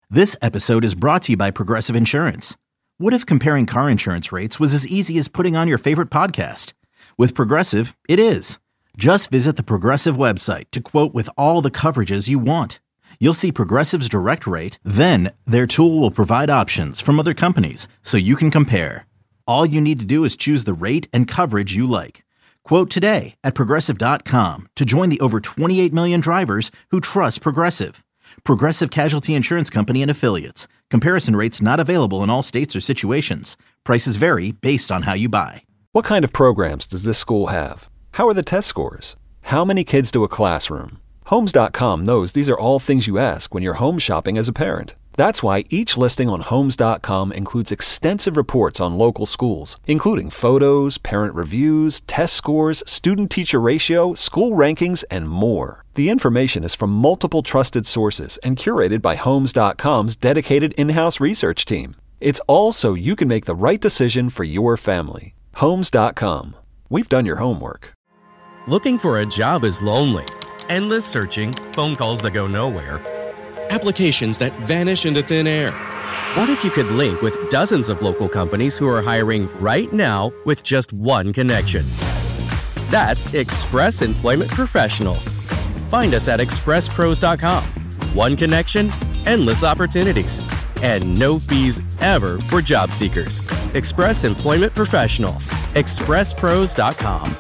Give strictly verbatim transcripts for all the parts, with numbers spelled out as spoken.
This episode is brought to you by Progressive Insurance. What if comparing car insurance rates was as easy as putting on your favorite podcast? With Progressive, it is. Just visit the Progressive website to quote with all the coverages you want. You'll see Progressive's direct rate, then their tool will provide options from other companies so you can compare. All you need to do is choose the rate and coverage you like. Quote today at progressive dot com to join the over twenty-eight million drivers who trust Progressive. Progressive Casualty Insurance Company and Affiliates. Comparison rates not available in all states or situations. Prices vary based on how you buy. What kind of programs does this school have? How are the test scores? How many kids do a classroom? Homes dot com knows these are all things you ask when you're home shopping as a parent. That's why each listing on Homes dot com includes extensive reports on local schools, including photos, parent reviews, test scores, student-teacher ratio, school rankings, and more. The information is from multiple trusted sources and curated by Homes dot com's dedicated in-house research team. It's all so you can make the right decision for your family. Homes dot com. We've done your homework. Looking for a job is lonely. Endless searching, phone calls that go nowhere, applications that vanish into thin air. What if you could link with dozens of local companies who are hiring right now with just one connection? That's Express Employment Professionals. Find us at express pros dot com. One connection, endless opportunities, and no fees ever for job seekers. Express Employment Professionals. express pros dot com.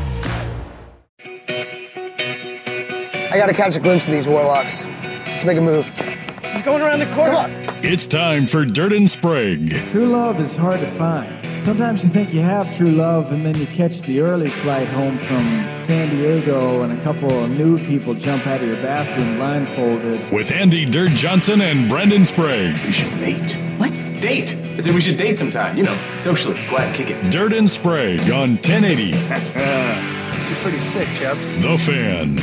I gotta catch a glimpse of these warlocks. Let's make a move. She's going around the corner. Come on. It's time for Dirt and Sprague. True love is hard to find. Sometimes you think you have true love, and then you catch the early flight home from San Diego, and a couple of nude people jump out of your bathroom blindfolded. With Andy Dirt Johnson and Brendan Sprague. We should date. What? Date. I said we should date sometime. You know, socially. Go ahead, kick it. Dirt and Sprague on ten eighty. You're pretty sick, Chubbs. The Fan.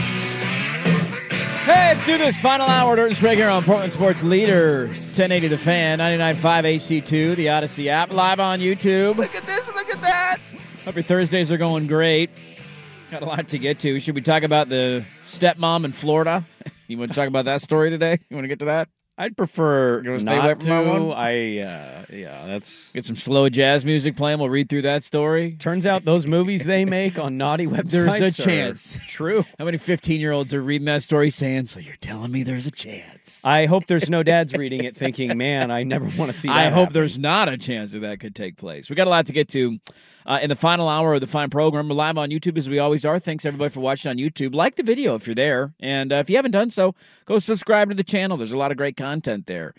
Hey, let's do this. Final hour, Dirt and Sprague here on Portland Sports Leader, ten eighty The Fan, ninety-nine point five H C two, the Odyssey app, live on YouTube. Look at this, look at that. Hope your Thursdays are going great. Got a lot to get to. Should we talk about the stepmom in Florida? You want to talk about that story today? You want to get to that? I'd prefer You want to not stay away from that one? to. I, uh, yeah, that's... Get some slow jazz music playing. We'll read through that story. Turns out those movies they make on naughty websites There's a are chance. True. How many fifteen-year-olds are reading that story saying, so you're telling me there's a chance? I hope there's no dads reading it thinking, man, I never want to see that I hope happen. there's not a chance that that could take place. We got a lot to get to uh, in the final hour of the fine program. We're live on YouTube as we always are. Thanks, everybody, for watching on YouTube. Like the video if you're there. And uh, if you haven't done so, go subscribe to the channel. There's a lot of great content there.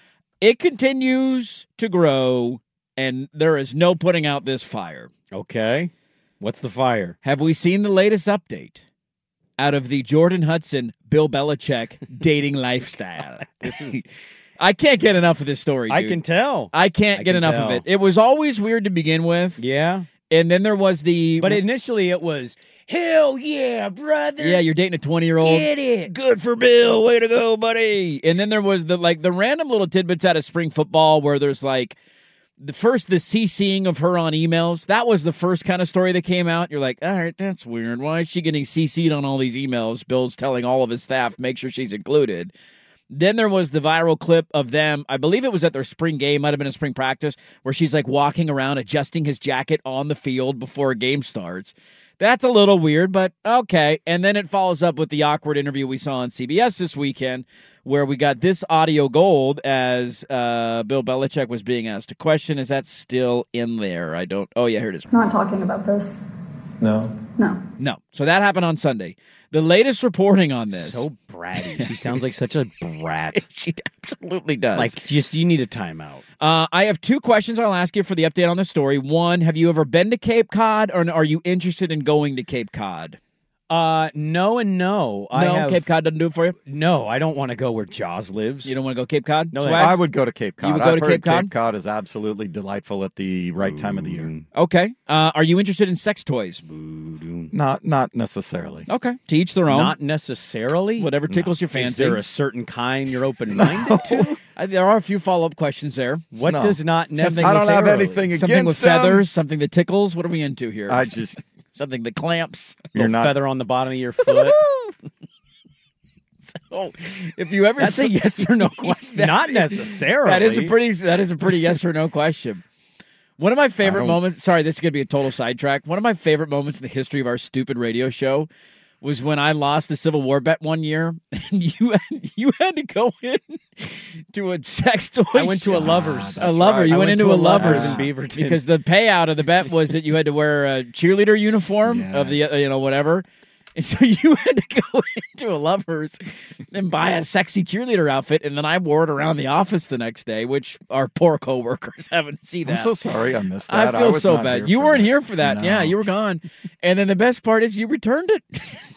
It continues to grow, and there is no putting out this fire. Okay. What's the fire? Have we seen the latest update out of the Jordan Hudson, Bill Belichick dating lifestyle? This is... I can't get enough of this story, dude. I can tell. I can't I get can enough tell. of it. It was always weird to begin with. Yeah. And then there was the... But initially it was, hell yeah, brother. Yeah, you're dating a twenty-year-old. Get it. Good for Bill. Way to go, buddy. And then there was the like the random little tidbits out of spring football where there's like the first the CCing of her on emails. That was the first kind of story that came out. You're like, all right, that's weird. Why is she getting C C'd on all these emails? Bill's telling all of his staff, make sure she's included. Then there was the viral clip of them, I believe it was at their spring game, might have been a spring practice, where she's like walking around adjusting his jacket on the field before a game starts. That's a little weird, but okay. And then it follows up with the awkward interview we saw on C B S this weekend, where we got this audio gold as uh, Bill Belichick was being asked a question. Is that still in there? I don't. Oh, yeah, here it is. I'm not talking about this. No. No. No. So that happened on Sunday. The latest reporting on this. So bratty. She sounds like such a brat. She absolutely does. Like, just, you need a timeout. Uh, I have two questions I'll ask you for the update on the story. One, have you ever been to Cape Cod, or are you interested in going to Cape Cod? Uh, no and no. I No, have, Cape Cod doesn't do it for you? No, I don't want to go where Jaws lives. You don't want to go Cape Cod? No, Swag? I would go to Cape Cod. You would go I've to heard Cape Cod? Cape Cod is absolutely delightful at the right time of the year. Okay. Uh, are you interested in sex toys? Not not necessarily. Okay. To each their own. Not necessarily. Whatever tickles No. your fancy. Is there a certain kind you're open-minded to? Uh, there are a few follow-up questions there. What No. does not Something necessarily? I don't have anything against Something with them. feathers, something that tickles. What are we into here? I just something that clamps. you're Little not feather on the bottom of your foot. So, if you ever That's a yes or no question. That- Not necessarily. That is a pretty. That is a pretty yes or no question. One of my favorite don't- moments. Sorry, this is gonna be a total sidetrack. One of my favorite moments in the history of our stupid radio show was when I lost the Civil War bet one year, and you had, you had to go in to a sex toy. I went to a shop. Lovers. A lover. You I went, went into to a a Lovers Lovers in Beaverton. because the payout of the bet was that you had to wear a cheerleader uniform of the uh, you know whatever. And so you had to go into a Lovers and buy a sexy cheerleader outfit, and then I wore it around the office the next day, which our poor coworkers haven't seen that. I'm so sorry I missed I that. feel was so not bad. here You for weren't that. here for that. No. Yeah, you were gone. And then the best part is you returned it.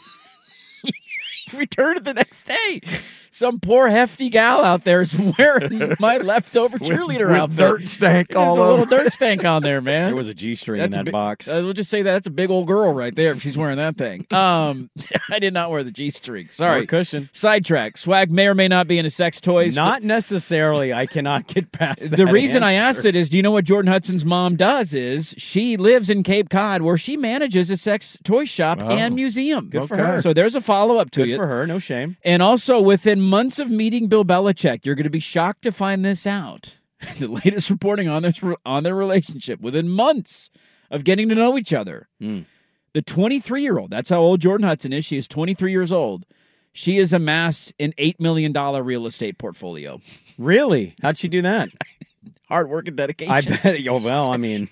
You returned it the next day. Some poor hefty gal out there is wearing my leftover cheerleader with outfit. dirt stank There's all a little over. dirt stank on there, man. There was a G-string in That's a that big- box. Uh, we'll just say that that's a big old girl right there if she's wearing that thing. Um, I did not wear the G-string. Sorry. More cushion. Sidetrack. Swag may or may not be into sex toys. Not necessarily. I cannot get past that The reason I answer. asked it is, do you know what Jordan Hudson's mom does? Is she lives in Cape Cod where she manages a sex toy shop Oh. and museum. Good for Okay. her. So there's a follow up to Good it. for her. No shame. And also, within months of meeting Bill Belichick, you're going to be shocked to find this out. The latest reporting on this on their relationship within months of getting to know each other. Mm. The twenty-three-year-old, that's how old Jordan Hudson is. She is twenty-three years old. She has amassed an eight million dollars real estate portfolio. Really? How'd she do that? Hard work and dedication. I bet. Oh, well, I mean,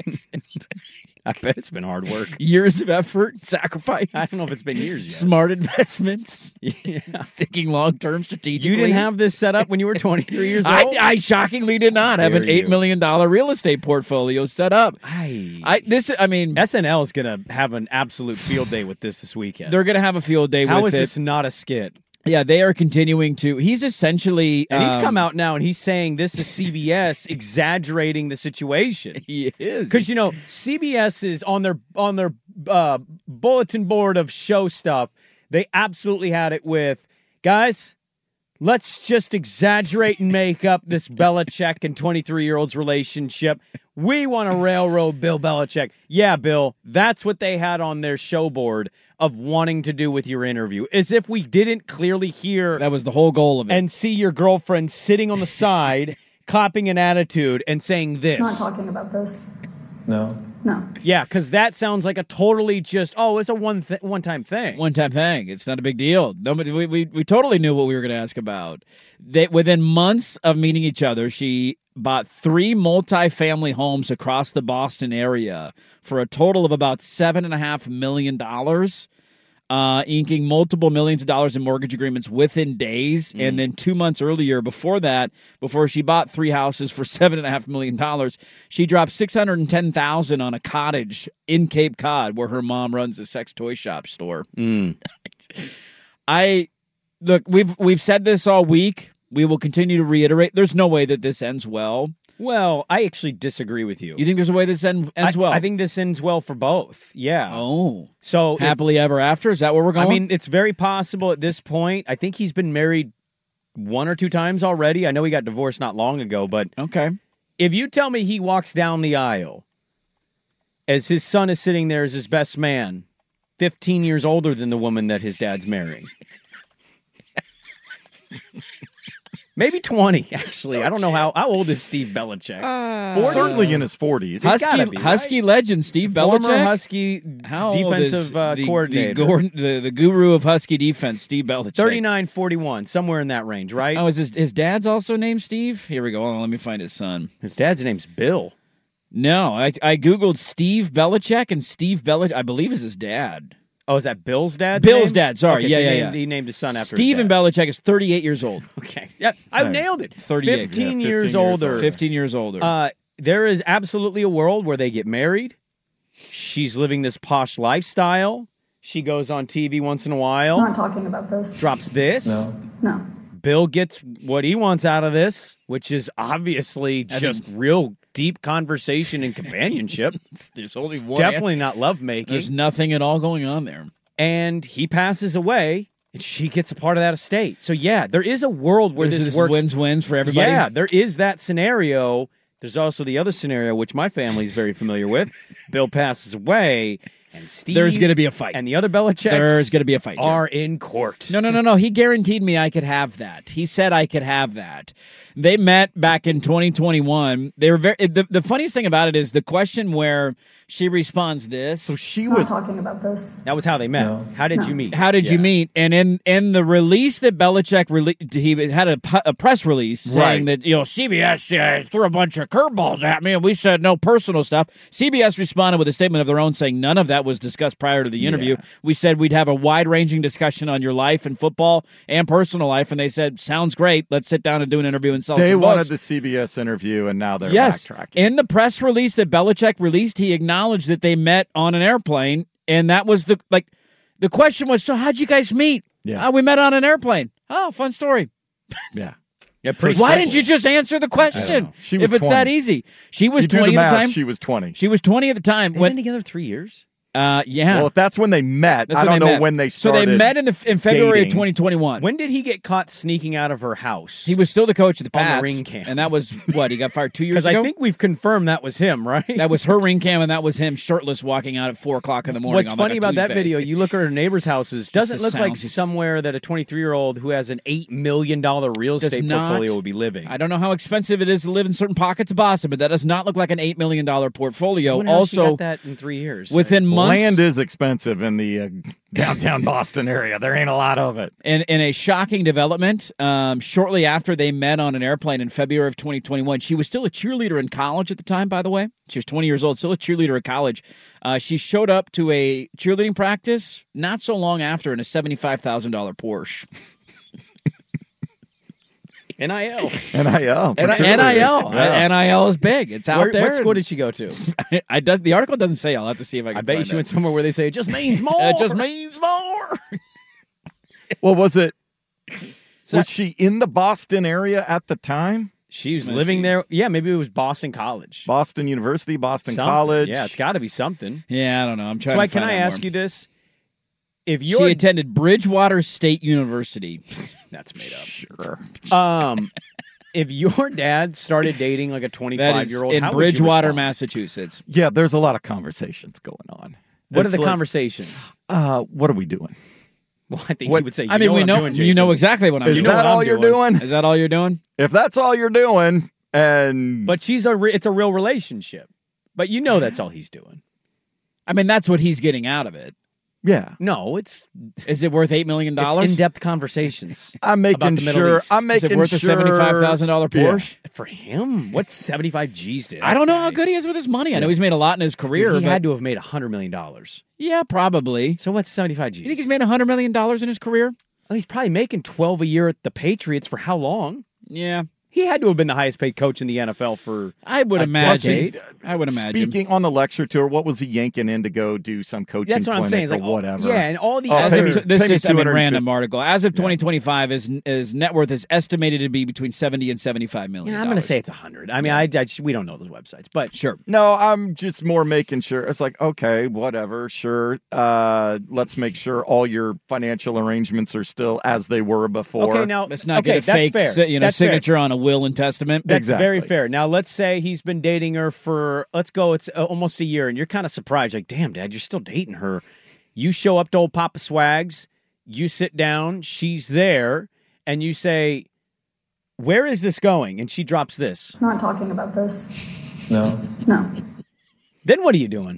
I bet it's been hard work. Years of effort, sacrifice. I don't know if it's been years yet. Smart investments. Yeah. Thinking long-term strategically. You didn't have this set up when you were twenty-three years I, old? I shockingly did not have an Dare eight you. million dollars real estate portfolio set up. I, I this I mean S N L is going to have an absolute field day with this this weekend. they're going to have a field day How with is it. this not a skit? Yeah, they are continuing to. He's essentially And he's um, come out now and he's saying this is C B S exaggerating the situation. He is Because you know C B S is on their on their uh, bulletin board of show stuff. They absolutely had it with guys. Let's just exaggerate and make up this Belichick and twenty-three-year-old's relationship. We want to railroad Bill Belichick. Yeah, Bill, that's what they had on their show board of wanting to do with your interview. As if we didn't clearly hear that was the whole goal of it. and see your girlfriend sitting on the side, copping an attitude and saying this. Not talking about this. No. No. Yeah, because that sounds like a totally just, oh, it's a one th- one-time thing. One-time thing. It's not a big deal. Nobody. We we, we totally knew what we were going to ask about. They, within months of meeting each other, she bought three multi-family homes across the Boston area for a total of about seven and a half million dollars. Uh, inking multiple millions of dollars in mortgage agreements within days. Mm. And then two months earlier, before that, before she bought three houses for seven and a half million dollars, she dropped six hundred and ten thousand dollars on a cottage in Cape Cod where her mom runs a sex toy shop store. Mm. I look, we've we've said this all week. We will continue to reiterate. There's no way that this ends well. Well, I actually disagree with you. You think there's a way this end, ends I, well? I think this ends well for both. Yeah. Oh. So if- Happily ever after? Is that where we're going? I mean, it's very possible at this point. I think he's been married one or two times already. I know he got divorced not long ago, but okay. If you tell me he walks down the aisle as his son is sitting there as his best man, fifteen years older than the woman that his dad's marrying. Maybe twenty, actually. I don't know how how old is Steve Belichick. Uh, Certainly in his forties. Husky, be, Husky right? legend Steve Former Belichick. Husky How defensive old is uh, the, coordinator. The, Gordon, the, the guru of Husky defense, Steve Belichick. thirty-nine forty-one, somewhere in that range, right? Oh, is his, his dad's also named Steve? Here we go. Hold on, let me find his son. His dad's name's Bill. No, I, I Googled Steve Belichick, and Steve Belichick, I believe, is his dad. Oh, is that Bill's dad? Bill's dad, sorry. Okay, yeah, so yeah, he yeah. named, He named his son after Steven his dad. Belichick is thirty-eight years old. Okay. Yeah, I Right. nailed it. thirty-eight. fifteen, yeah, years, fifteen years older. older. fifteen years older. Uh, there is absolutely a world where they get married. She's living this posh lifestyle. She goes on T V once in a while, Not talking about this. drops this. No. No. Bill gets what he wants out of this, which is obviously just real deep conversation and companionship. There's only It's one. definitely not lovemaking. There's nothing at all going on there. And he passes away, and she gets a part of that estate. So, yeah, there is a world where This this is works. wins-wins for everybody. Yeah, there is that scenario. There's also the other scenario, which my family is very familiar with. Bill passes away, and Steve there's going to be a fight. and the other Belichicks There's going to be a fight. Jim. are in court. No, no, no, no. He guaranteed me I could have that. He said I could have that. They met back in twenty twenty-one. They were very. The, the funniest thing about it is the question where she responds this. So she Not was talking about this. That was how they met. No. How did No. you meet? How did you meet? And in in the release that Belichick rele- he had a, pu- a press release saying Right. that you know C B S uh, threw a bunch of curveballs at me and we said no personal stuff. C B S responded with a statement of their own saying none of that was discussed prior to the interview. Yeah. We said we'd have a wide ranging discussion on your life and football and personal life, and they said sounds great. Let's sit down and do an interview and sell. they some wanted books. the C B S interview, and now they're Yes. backtracking. In the press release that Belichick released, he acknowledged that they met on an airplane, and that was the like the question was, so how'd you guys meet? Yeah. "Oh, we met on an airplane. Oh, fun story. yeah. Yeah, pretty Why simple. didn't you just answer the question? know. She was if it's that twenty. easy. She was You do the twenty at math, the time. She was twenty. She was twenty at the time. They've When been together three years. uh yeah. Well, if that's when they met, That's I when don't they know met. when they So started. they met in the in February dating. of twenty twenty-one. When did he get caught sneaking out of her house? He was still the coach of the On the Pats, ring cam. and that was what he got fired two years Because ago. I think we've confirmed that was him, right? that was her ring cam, and that was him shirtless walking out at four o'clock in the morning. What's on funny like a about that Tuesday. video, you look at her neighbors' houses, doesn't the look like sounds. somewhere that a twenty-three-year-old who has an eight million dollars real Does estate not. portfolio would be living. I don't know how expensive it is to live in certain pockets of Boston, but that does not look like an eight million dollars portfolio. I wonder how she Also, got that in three years. within months, Land is expensive in the uh, downtown Boston area. There ain't a lot of it. in, in a shocking development, um, shortly after they met on an airplane in February of twenty twenty-one, she was still a cheerleader in college at the time, by the way. She was twenty years old, still a cheerleader at college. Uh, she showed up to a cheerleading practice not so long after in a seventy-five thousand dollars Porsche. N I L. N I L. for N I cheerleaders. L. Yeah. N I L is big. It's out Where, there. what school did she go to? I does the article doesn't say. I'll have to see if I can. I bet you find she out. went somewhere where they say it just means more. It just means more. Well, was it? So- was she in the Boston area at the time? She was Let me living see. there. Yeah, maybe it was Boston College. Boston University, Boston Something. College. Yeah, it's got to be something. Yeah, I don't know. I'm trying. So, I, to can find I out ask more. you this? If She you're attended Bridgewater State University. that's made Sure. up. Um, if your dad started dating like a That is twenty-five-year-old in how would you Bridgewater, respond? Massachusetts. Yeah, there's a lot of conversations going on. What It's are the like, conversations? Uh, what are we doing? Well, I think What- you would say. You I mean, know we what know I'm doing, you know Jason. exactly what I'm Is doing. know that what all I'm you're doing. doing? Is that all you're doing? If that's all you're doing, and But she's a. Re- it's a real relationship. But you know that's all he's doing. I mean, that's what he's getting out of it. yeah, No, it's Is it worth eight million it's dollars? in-depth conversations. I'm About making the Middle sure. East. I'm Is making it worth sure. a seventy-five thousand dollar Yeah. Porsche? For him, what's seventy-five G's to? I don't know how good he is with his money. I know he's made a lot in his career. Dude, he but had to have made a hundred million dollars. yeah, probably. So what's seventy-five G's? You think he's made a hundred million dollars in his career? Oh, he's probably making twelve a year at the Patriots for how long? Yeah, He had to have been the highest paid coach in the N F L for. I would A imagine. decade. I would imagine. Speaking on the lecture tour, what was he yanking in to go do some coaching That's what I'm clinic saying. It's or like oh, whatever? yeah, and all the Oh, As pay of me- t- this pay me is I mean, two hundred fifty random article. As of twenty twenty-five, his, his net worth is estimated to be between seventy and seventy-five million. Yeah, I'm going to say it's a hundred. I mean, I, I we don't know those websites, but sure. No, I'm just more making sure. It's like, okay, whatever, sure. Uh, let's make sure all your financial arrangements are still as they were before. okay, now Let's not okay, get a that's fake, fair. si- you know, That's fair. signature on a will and testament. That's Exactly. very fair. Now, let's say he's been dating her for, let's go, it's uh, almost a year, and you're kind of surprised. Like, damn, Dad, you're still dating her. You show up to old Papa Swags, you sit down, she's there, and you say, where is this going? And she drops this. I'm not talking about this. No. No. Then what are you doing?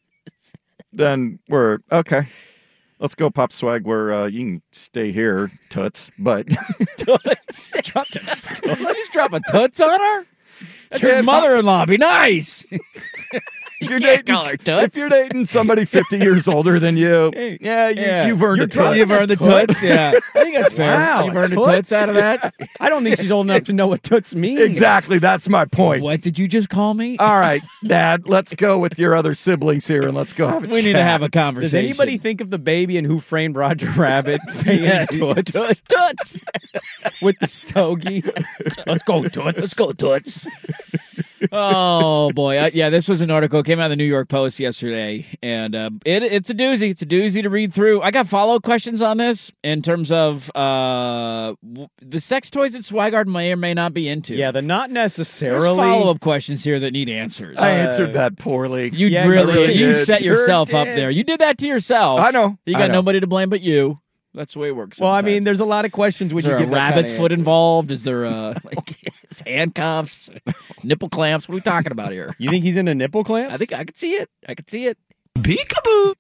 Then we're okay. Let's go, Pop Swag. Where uh, you can stay here, toots. But Toots. Drop to, Just drop a toots on her? That's your Yeah, mother-in-law. Be nice. if you're can't dating, call her toots. if you're dating somebody fifty years older than you, Hey, yeah, you, yeah. you've earned You're a toot. You've earned the toots. Yeah, I think that's fair. Wow, You've earned a the toots toots? out of that. I don't think she's old enough to know what toots means. Exactly. That's my point. What did you just call me? All right, Dad. Let's go with your other siblings here, and let's go have a we need to chat. have a Does conversation. anybody think of the baby and Who Framed Roger Rabbit saying Yeah, toots, toots, toots. with the stogie? Let's go, toots. Let's go, toots. Oh, boy. I, yeah, this was an article. Came out of the New York Post yesterday, and uh, it, it's a doozy. It's a doozy to read through. I got follow-up questions on this in terms of uh, w- the sex toys that Swigard may or may not be into. Yeah, they're not necessarily. There's follow-up questions here that need answers. I answered that poorly. You Yeah, really, you really you did. set Sure yourself up did. there. You did that to yourself. I know. You I got know. nobody to blame but you. That's the way it works. Well, I mean, sometimes. there's a lot of questions when Is you there get a that kind rabbit's of foot answer. involved? Is there uh, like handcuffs, nipple clamps? What are we talking about here? You think he's into nipple clamps? I think I could see it. I could see it. Peekaboo.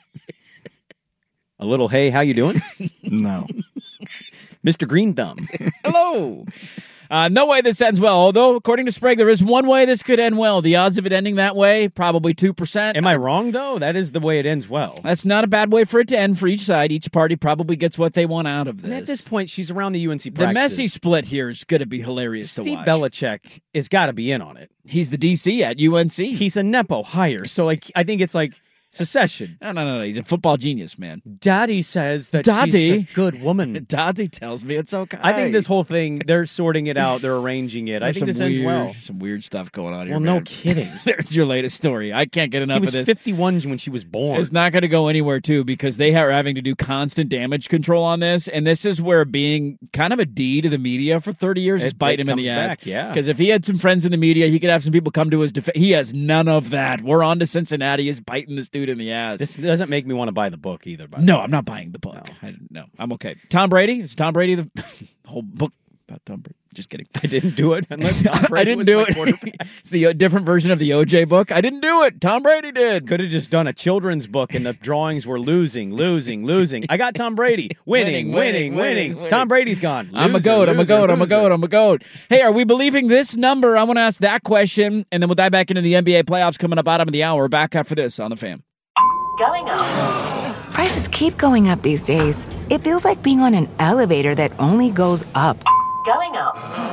A little, hey, how you doing? No. Mister Green Thumb. Hello. Uh, no way this ends well. Although, according to Sprague, there is one way this could end well. The odds of it ending that way, probably two percent. Am I wrong, though? That is the way it ends well. That's not a bad way for it to end for each side. Each party probably gets what they want out of And this. at this point, she's around the U N C the practices. Messi split here is going to be hilarious to Steve watch. Belichick has got to be in on it. He's the D C at U N C. He's a Nepo hire. So, like, I think it's like secession. No, no, no, no. He's a football genius, man. Daddy says that Daddy? she's a good woman. Daddy tells me it's okay. I think this whole thing, they're sorting it out. They're arranging it. I There's think this some ends weird, well. Some weird stuff going on here. Well, no man. kidding. There's your latest story. I can't get enough He was of this. fifty-one when she was born. It's not going to go anywhere, too, because they are having to do constant damage control on this. And this is where being kind of a D to the media for thirty years is It- biting it him in the comes ass. back, yeah. Because if he had some friends in the media, he could have some people come to his defense. He has none of that. We're on to Cincinnati. He's biting this dude in the ass. This doesn't make me want to buy the book either. By the no, way. I'm not buying the book. No. I, no, I'm okay. Tom Brady? Is Tom Brady the whole book about Tom Brady? Just kidding. I didn't do it unless Tom Brady I didn't was do my it. quarterback. It's the uh, different version of the O J book. I didn't do it. Tom Brady did. Could have just done a children's book and the drawings were losing, losing, losing. I got Tom Brady. Winning, winning, winning. winning. Tom Brady's gone. I'm a Loser, goat. I'm a loser, goat. I'm a loser. goat. I'm a goat. Hey, are we believing this number? I want to ask that question, and then we'll dive back into the N B A playoffs coming up bottom of the hour. Back after this on the Fam. Going up. Prices keep going up these days. It feels like being on an elevator that only goes up. Going up.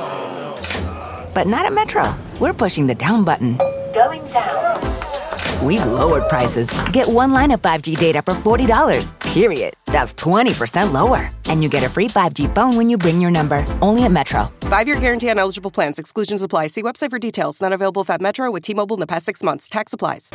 But not at Metro. We're pushing the down button. Going down. We've lowered prices. Get one line of five G data for forty dollars. Period. That's twenty percent lower. And you get a free five G phone when you bring your number. Only at Metro. Five-year guarantee on eligible plans. Exclusions apply. See website for details. Not available if at Metro with T-Mobile in the past six months. Tax applies.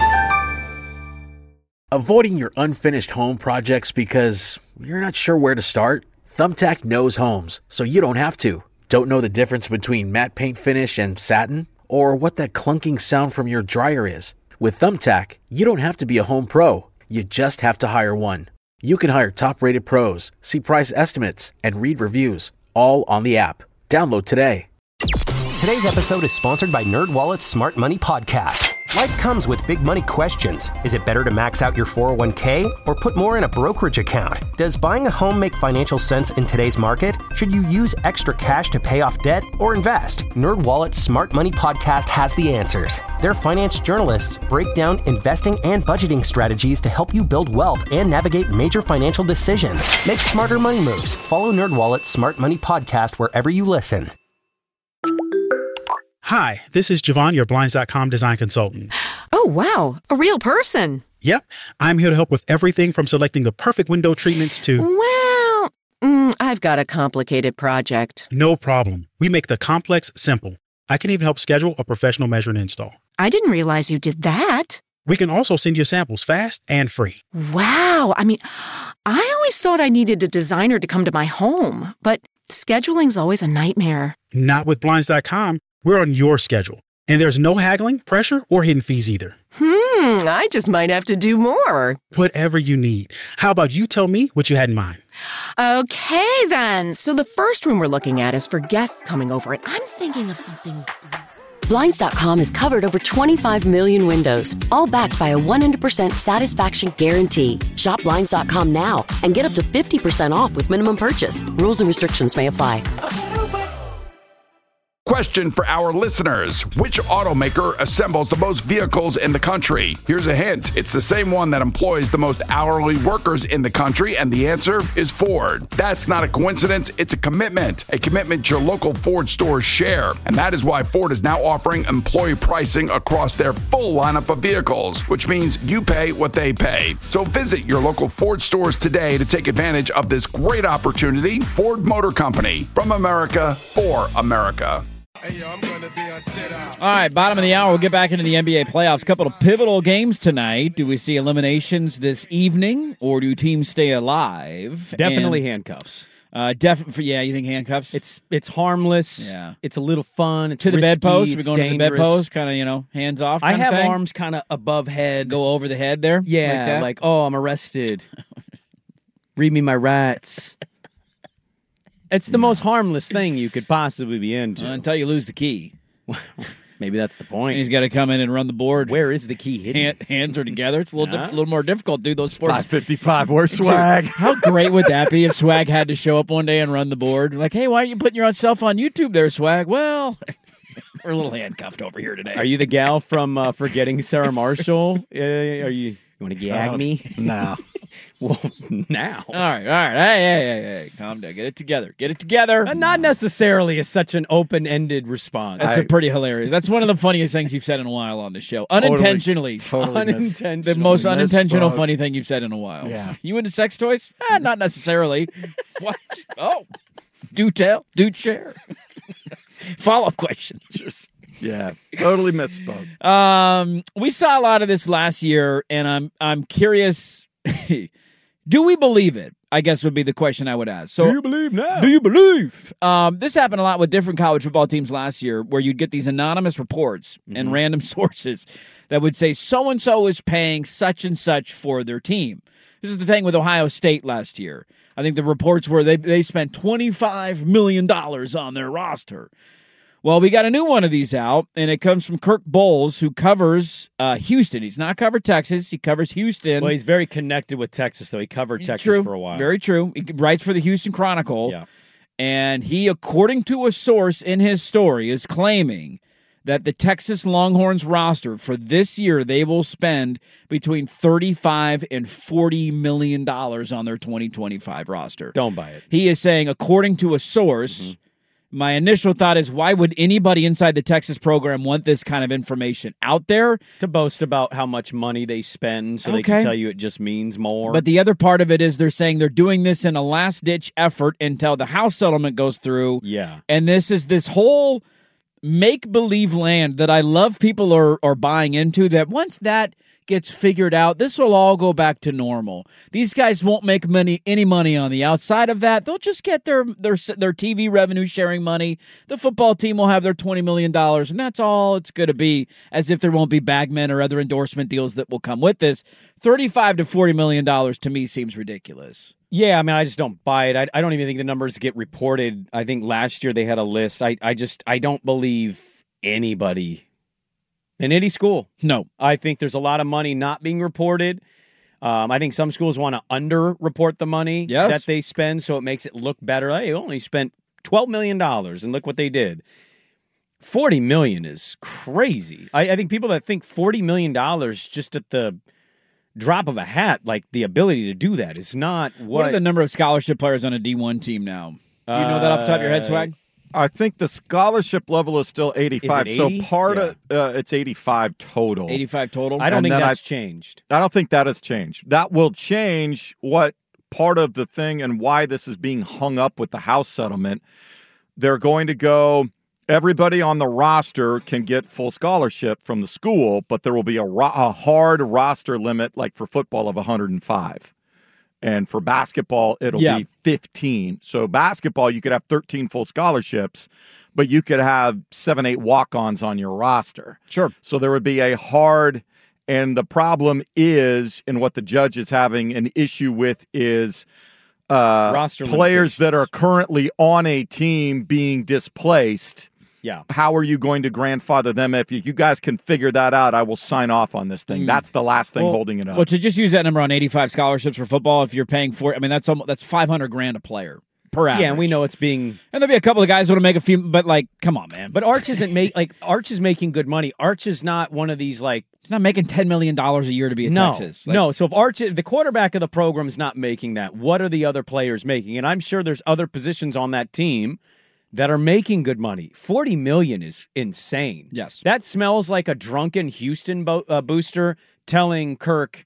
Avoiding your unfinished home projects because you're not sure where to start? Thumbtack knows homes, so you don't have to. Don't know the difference between matte paint finish and satin? Or what that clunking sound from your dryer is? With Thumbtack, you don't have to be a home pro. You just have to hire one. You can hire top-rated pros, see price estimates, and read reviews, all on the app. Download today. Today's episode is sponsored by NerdWallet's Smart Money Podcast. Life comes with big money questions. Is it better to max out your four oh one k or put more in a brokerage account? Does buying a home make financial sense in today's market? Should you use extra cash to pay off debt or invest? NerdWallet's Smart Money Podcast has the answers. Their finance journalists break down investing and budgeting strategies to help you build wealth and navigate major financial decisions. Make smarter money moves. Follow NerdWallet's Smart Money Podcast wherever you listen. Hi, this is Javon, your Blinds dot com design consultant. Oh, wow. A real person. Yep, I'm here to help with everything from selecting the perfect window treatments to... Well, mm, I've got a complicated project. No problem. We make the complex simple. I can even help schedule a professional measure and install. I didn't realize you did that. We can also send you samples fast and free. Wow. I mean, I always thought I needed a designer to come to my home, but scheduling's always a nightmare. Not with Blinds dot com. We're on your schedule. And there's no haggling, pressure, or hidden fees either. Hmm, I just might have to do more. Whatever you need. How about you tell me what you had in mind? Okay, then. So the first room we're looking at is for guests coming over, and I'm thinking of something... Blinds dot com has covered over twenty-five million windows, all backed by a one hundred percent satisfaction guarantee. Shop Blinds dot com now and get up to fifty percent off with minimum purchase. Rules and restrictions may apply. Question for our listeners. Which automaker assembles the most vehicles in the country? Here's a hint. It's the same one that employs the most hourly workers in the country, and the answer is Ford. That's not a coincidence. It's a commitment. A commitment your local Ford stores share. And that is why Ford is now offering employee pricing across their full lineup of vehicles, which means you pay what they pay. So visit your local Ford stores today to take advantage of this great opportunity. Ford Motor Company. From America, for America. All right, bottom of the hour. We'll get back into the N B A playoffs. Couple of pivotal games tonight. Do we see eliminations this evening, or do teams stay alive? Definitely And, handcuffs. Uh, def- yeah, you think handcuffs? It's it's harmless. Yeah. It's a little fun. It's to the risky, bedpost. We're it's going to the dangerous. bedpost, kind of, you know, hands off. I kind have of thing. arms kind of above head. Go over the head there. Yeah, like, that? like oh, I'm arrested. Read me my rights. It's the most harmless thing you could possibly be into. Uh, until you lose the key. Maybe that's the point. And he's got to come in and run the board. Where is the key hidden? Hand, hands are together. It's a little, Huh? di- a little more difficult, dude. Those sports. five fifty-five, where's Swag? Dude, how great would that be if Swag had to show up one day and run the board? Like, hey, why aren't you putting yourself on YouTube there, Swag? Well, we're a little handcuffed over here today. Are you the gal from uh, Forgetting Sarah Marshall? Uh, are you? You want to gag Uh, me? No. Well, now. All right, all right. Hey, hey, hey, hey. Calm down. Get it together. Get it together. Uh, not necessarily as such an open-ended response. That's a pretty hilarious. That's one of the funniest things you've said in a while on the show. Unintentionally. Totally missed- Unintentionally. The most unintentional misspoke. funny thing you've said in a while. Yeah. You into sex toys? Eh, not necessarily. What? Oh. Do tell. Do share. Follow-up question. Just yeah, totally misspoke. Um, we saw a lot of this last year, and I'm I'm curious. Do we believe it? I guess would be the question I would ask. So, Do you believe now? Do you believe? Um, this happened a lot with different college football teams last year, where you'd get these anonymous reports Mm-hmm. and random sources that would say so and so is paying such and such for their team. This is the thing with Ohio State last year. I think the reports were they they spent twenty-five million dollars on their roster. Well, we got a new one of these out, and it comes from Kirk Bowles, who covers uh, Houston. He's not covered Texas. He covers Houston. Well, he's very connected with Texas, though. He covered Texas true. for a while. Very true. He writes for the Houston Chronicle. Yeah. And he, according to a source in his story, is claiming that the Texas Longhorns roster for this year, they will spend between thirty-five and forty million dollars on their twenty twenty-five roster. Don't buy it. He is saying, according to a source, Mm-hmm. my initial thought is, why would anybody inside the Texas program want this kind of information out there? To boast about how much money they spend so they Okay. can tell you it just means more. But the other part of it is they're saying they're doing this in a last-ditch effort until the House settlement goes through. Yeah. And this is this whole make-believe land that I love people are, are buying into, that once that gets figured out, this will all go back to normal. These guys won't make money, any money on the outside of that. They'll just get their their their T V revenue sharing money. The football team will have their twenty million dollars, and that's all it's going to be, as if there won't be bagmen or other endorsement deals that will come with this. thirty-five to forty million dollars to me seems ridiculous. Yeah, I mean, I just don't buy it. I, I don't even think the numbers get reported. I think last year they had a list. I, I just, I don't believe anybody in any school. No. I think there's a lot of money not being reported. Um, I think some schools want to under-report the money Yes. that they spend, so it makes it look better. Hey, you only spent twelve million dollars, and look what they did. forty million dollars is crazy. I, I think people that think forty million dollars just at the drop of a hat, like the ability to do that is not what... What are the number of scholarship players on a D one team now? Do you know that off the top of your head, Swag? I think the scholarship level is still eighty-five. Is it So eighty? part Yeah. of uh, it's eighty-five total. eighty-five total? I don't And think then that's I- changed. I don't think that has changed. That will change what part of the thing and why this is being hung up with the House settlement. They're going to go, everybody on the roster can get full scholarship from the school, but there will be a, ro- a hard roster limit, like for football, of one hundred five. And for basketball, it'll Yeah. be fifteen. So basketball, you could have thirteen full scholarships, but you could have seven, eight walk-ons on your roster. Sure. So there would be a hard, and the problem is, and what the judge is having an issue with is uh, Roster players that are currently on a team being displaced. Yeah. How are you going to grandfather them? If you, you guys can figure that out, I will sign off on this thing. Mm. That's the last thing Well- holding it up. Well, to just use that number on eighty-five scholarships for football, if you're paying for, I mean, that's almost, that's five hundred grand a player per average. Yeah, and we know it's being... And there'll be a couple of guys that'll make a few, but like, come on, man. But Arch isn't make like Arch is making good money. Arch is not one of these like he's not making ten million dollars a year to be at no, Texas. Like, no. So if Arch, the quarterback of the program, is not making that, what are the other players making? And I'm sure there's other positions on that team that are making good money. forty million is insane. Yes. That smells like a drunken Houston bo- uh, booster telling Kirk,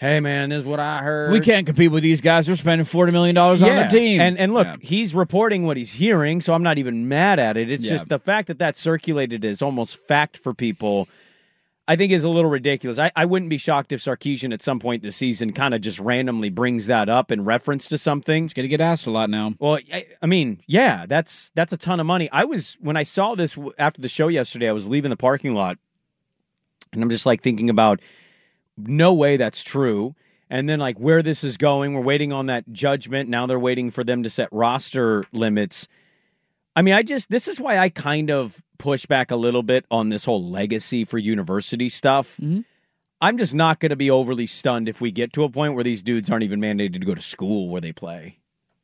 hey, man, this is what I heard. We can't compete with these guys. They're spending forty million dollars yeah. on their team. And, and look, yeah. he's reporting what he's hearing, so I'm not even mad at it. It's Yeah. just the fact that that's circulated as almost fact for people, I think is a little ridiculous. I, I wouldn't be shocked if Sarkisian at some point this season kind of just randomly brings that up in reference to something. He's going to get asked a lot now. Well, I, I mean, yeah, that's that's a ton of money. I was, when I saw this after the show yesterday, I was leaving the parking lot, and I'm just like thinking about, no way that's true. And then like where this is going, we're waiting on that judgment. Now they're waiting for them to set roster limits. I mean, I just, this is why I kind of push back a little bit on this whole legacy for university stuff. Mm-hmm. I'm just not going to be overly stunned if we get to a point where these dudes aren't even mandated to go to school where they play.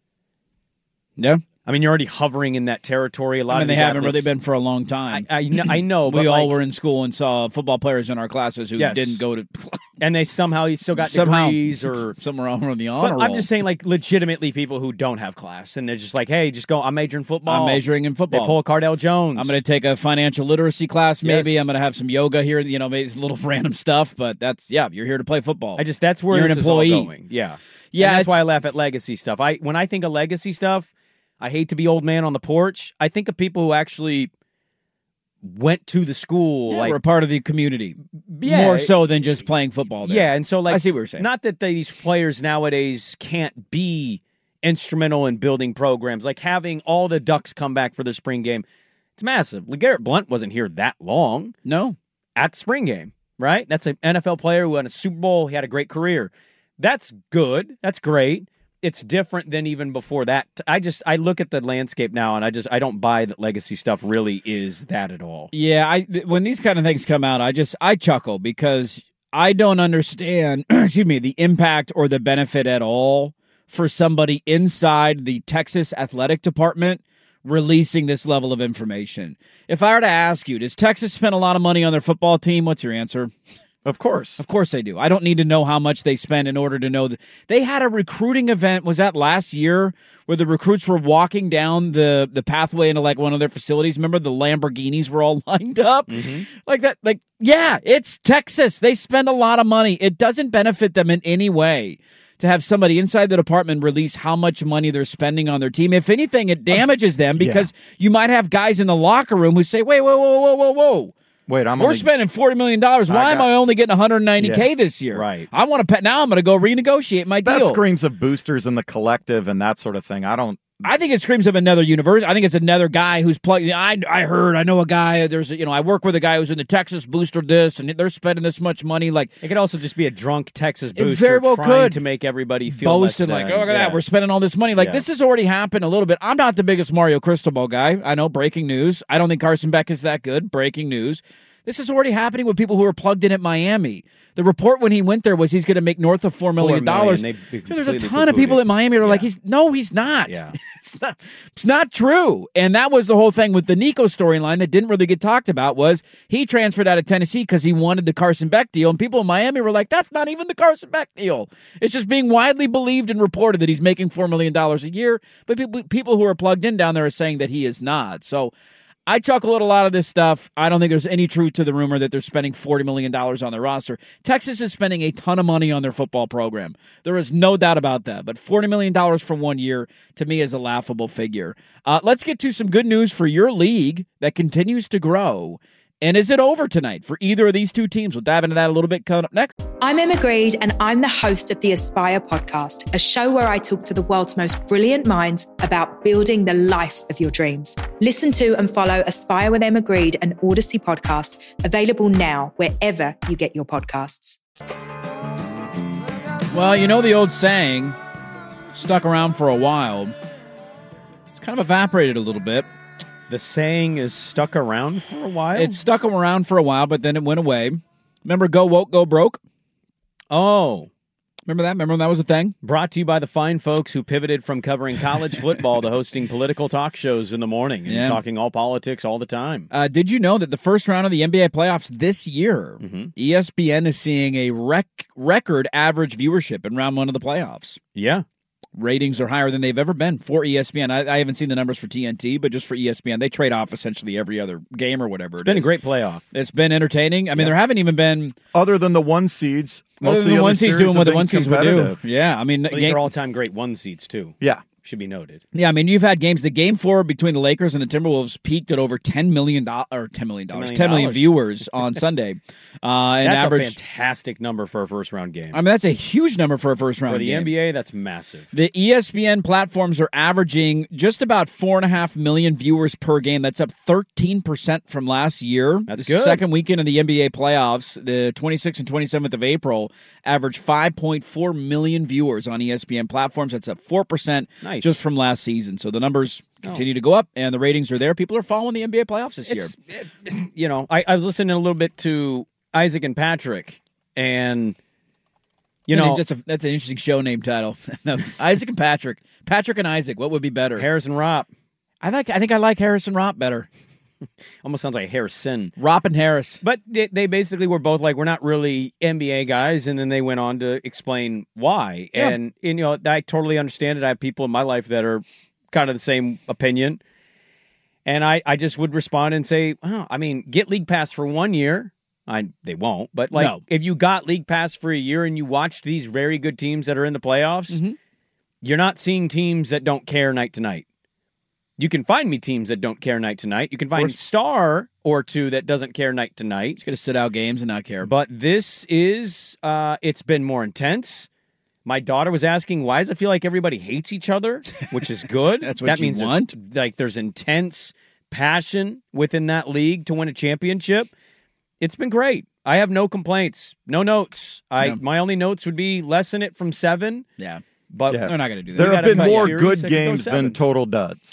Yeah. I mean, you're already hovering in that territory. A lot I mean, of they these haven't athletes, really been for a long time. I, I, know, I know, but we all like, were in school and saw football players in our classes who Yes. didn't go to, and they somehow still got somehow degrees or somewhere on the honor But roll. I'm just saying, like, legitimately people who don't have class, and they're just like, hey, just go, I'm majoring in football. I'm majoring in football. They pull a Cardell Jones. I'm going to take a financial literacy class, maybe. Yes. I'm going to have some yoga here, you know, maybe it's a little random stuff, but that's, yeah, you're here to play football. I just, that's where You're this an employee. is all going. Yeah. Yeah, And that's it's- why I laugh at legacy stuff. I When I think of legacy stuff, I hate to be old man on the porch. I think of people who actually went to the school. Yeah, like we're a part of the community. Yeah. More so than just playing football there. Yeah, and so like I see what you're saying. Not that these players nowadays can't be instrumental in building programs, like having all the Ducks come back for the spring game. It's massive. LeGarrette Blount wasn't here that long. No. At the spring game, right? That's an N F L player who won a Super Bowl. He had a great career. That's good. That's great. It's different than even before that. I just I look at the landscape now, and I just I don't buy that legacy stuff really is that at all. Yeah, I th- when these kind of things come out, I just I chuckle because I don't understand, excuse me, the impact or the benefit at all for somebody inside the Texas athletic department releasing this level of information. If I were to ask you, does Texas spend a lot of money on their football team? What's your answer? Of course. Of course they do. I don't need to know how much they spend in order to know that. They had a recruiting event, was that last year, where the recruits were walking down the, the pathway into like one of their facilities. Remember the Lamborghinis were all lined up? Mm-hmm. Like that, like, yeah, it's Texas. They spend a lot of money. It doesn't benefit them in any way to have somebody inside the department release how much money they're spending on their team. If anything, it damages them because yeah. you might have guys in the locker room who say, wait, whoa, whoa, whoa, whoa, whoa. Wait, I'm We're only, spending forty million dollars. Why I am got, I only getting one hundred ninety K yeah, this year? Right. I want to pet. Now I'm going to go renegotiate my that deal. That screams of boosters in the collective and that sort of thing. I don't. I think it screams of another universe. I think it's another guy who's plugged. I I heard. I know a guy. There's. You know. I work with a guy who's in the Texas booster. This and they're spending this much money. Like it could also just be a drunk Texas booster. It very well trying could to make everybody feel boasting less like, than, oh, look at yeah. that. We're spending all this money. Like yeah. this has already happened a little bit. I'm not the biggest Mario Cristobal guy. I know. Breaking news. I don't think Carson Beck is that good. Breaking news. This is already happening with people who are plugged in at Miami. The report when he went there was he's going to make north of four million dollars. So there's a ton of people at Miami who are yeah. like, he's no, he's not. Yeah. it's not. It's not true. And that was the whole thing with the Nico storyline that didn't really get talked about was he transferred out of Tennessee because he wanted the Carson Beck deal. And people in Miami were like, that's not even the Carson Beck deal. It's just being widely believed and reported that he's making four million dollars a year. But people, people who are plugged in down there are saying that he is not. So I chuckle at a lot of this stuff. I don't think there's any truth to the rumor that they're spending forty million dollars on their roster. Texas is spending a ton of money on their football program. There is no doubt about that. But forty million dollars for one year, to me, is a laughable figure. Uh, let's get to some good news for your league that continues to grow. And is it over tonight for either of these two teams? We'll dive into that a little bit coming up next. I'm Emma Greed, and I'm the host of the Aspire podcast, a show where I talk to the world's most brilliant minds about building the life of your dreams. Listen to and follow Aspire with Emma Greed, an Odyssey podcast, available now wherever you get your podcasts. Well, you know the old saying, stuck around for a while. It's kind of evaporated a little bit. The saying is stuck around for a while? It stuck around for a while, but then it went away. Remember Go Woke, Go Broke? Oh. Remember that? Remember when that was a thing? Brought to you by the fine folks who pivoted from covering college football to hosting political talk shows in the morning and yeah. talking all politics all the time. Uh, did you know that the first round of the N B A playoffs this year, mm-hmm. E S P N is seeing a rec- record average viewership in round one of the playoffs? Yeah. ratings are higher than they've ever been for E S P N. I, I haven't seen the numbers for T N T, but just for E S P N, they trade off essentially every other game or whatever. It's it been is. a great playoff. It's been entertaining. I mean, Yeah. there haven't even been Other than the one seeds, most other of than the, the other one seeds series doing have what the been one seeds would do. competitive. Yeah, I mean, Well, these game- are all-time great one seeds too. Yeah. Should be noted. Yeah, I mean, you've had games. The game four between the Lakers and the Timberwolves peaked at over ten million dollars or ten million dollars, ten million viewers on Sunday. Uh, and That's average, a fantastic number for a first-round game. I mean, that's a huge number for a first round For the game. N B A, that's massive. The E S P N platforms are averaging just about four and a half million viewers per game. That's up thirteen percent from last year. That's the good. Second weekend of the N B A playoffs, the twenty-sixth and twenty-seventh of April, averaged five point four million viewers on E S P N platforms. That's up four percent Nice. just from last season. So the numbers continue to go up, and the ratings are there. People are following the N B A playoffs this It's, year. it- you know, I, I was listening a little bit to Isaac and Patrick, and you I think know, that's, a, that's an interesting show name title. Isaac and Patrick. Patrick and Isaac. What would be better? Harrison Ropp. I like. I think I like Harrison Ropp better. Almost sounds like Harrison. Ropp and Harris. But they, they basically were both like, we're not really N B A guys, and then they went on to explain why. Yeah. And, and you know, I totally understand it. I have people in my life that are kind of the same opinion. And I, I just would respond and say, well, I mean, get League Pass for one year. I They won't. But like, No. if you got League Pass for a year and you watched these very good teams that are in the playoffs, Mm-hmm. you're not seeing teams that don't care night to night. You can find me teams that don't care night to night. You can find a star or two that doesn't care night to night. It's going to sit out games and not care. But this is, uh, it's been more intense. My daughter was asking, why does it feel like everybody hates each other? Which is good. That's what that you means want. There's, like there's intense passion within that league to win a championship. It's been great. I have no complaints, no notes. I Yeah. my only notes would be lessen it from seven. Yeah, but Yeah. they're not going to do that. There We have gotta been play more series good that can go games than seven. total duds.